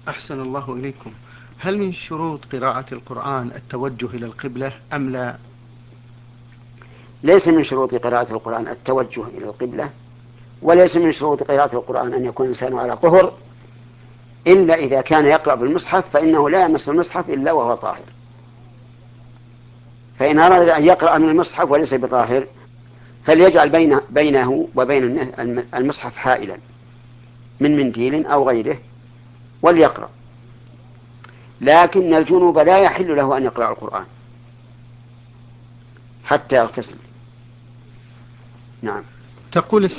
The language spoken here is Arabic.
أحسن الله إليكم. هل من شروط قراءة القرآن التوجه إلى القبلة أم لا؟ ليس من شروط قراءة القرآن التوجه إلى القبلة، وليس من شروط قراءة القرآن أن يكون الإنسان على طهر، إلا إذا كان يقرأ بالمصحف فإنه لا يمس المصحف إلا وهو طاهر. فإن أراد أن يقرأ من المصحف وليس بطاهر فليجعل بينه وبين المصحف حائلا من منديل أو غيره وليقرأ. لكن الجنوب لا يحل له أن يقرأ القرآن حتى يغتسل. نعم. تقول